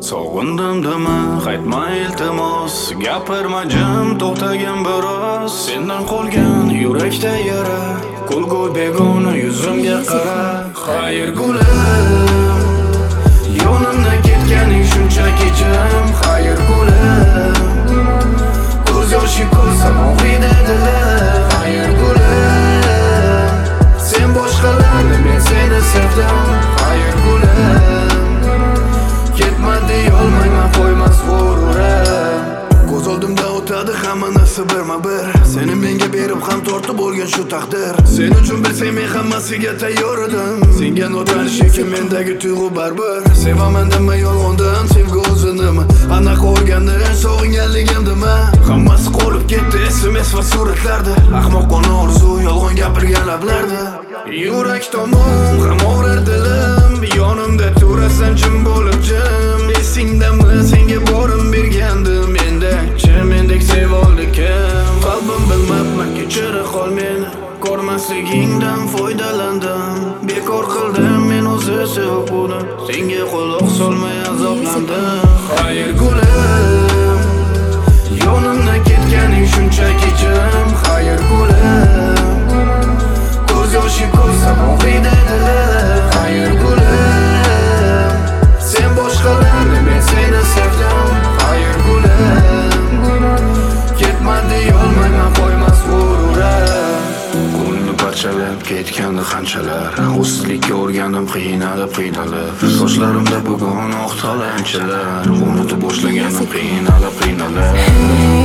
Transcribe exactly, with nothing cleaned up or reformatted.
Sog'indim dema, qaytma iltimos. Gapirma jim, to'xtagin biroz. Sendan qolgan yurakda yara, kulgu begona yuzimga qara. Xayr gulim, yonimdan ketganing shunchaki jim. Xayr gulim, ko'z yoshi ko'rsam og'riydi dilim. Xayr gulim, sen boshqalarni, men seni sevdim. Xayr gulim, ketma deyolmayman, qo'ymas g'ururim. Ko'z oldimda o'tadi hamma narsa birma bir. Seni menga berib ham tortib bo'lgan shu taqdir. Sen uchun bilsang men hammasiga tayyor edim. Senga notanish ekan mendagi tuyg'u baribir. Sevaman dema yolg'ondan, sevgi o'zinimi aniq o'rgandim, sog'inganligimdimi. Hammasi qolib ketdi S M S va suratlarda. Ahmoqona orzu, yolg'on gapirgan lablarda. Yurak tomon ham og'rir dilim, yonimda turasan jim bo'lib jim. Esingdami senga borim bergandim, mendakchi mendek sevoldi kim. Qalbim bilmabman, kechira qol meni, ko'rmasligingdan foydalandim. Bekor qildim men o'zi sevib uni, senga quloq solmay azoblandim. Xayr gulim, yonimdan ketganing shunchaki jim. Xayr gulim, ko'z yoshi ko'rsam og'riydi dilim. Xayr gulim, sen boshqalarni, men seni sevdim. Xayr gulim, ketma deyolmayman, qo'ymas g'ururim. Ko'nglimni parchalab ketgandi qanchalar, o'sizlikka o'rgandim qiynalib qiynalib. Sochlarimda bugun oq talanchilar, unutib boshlaganim qiynalib qiynalib.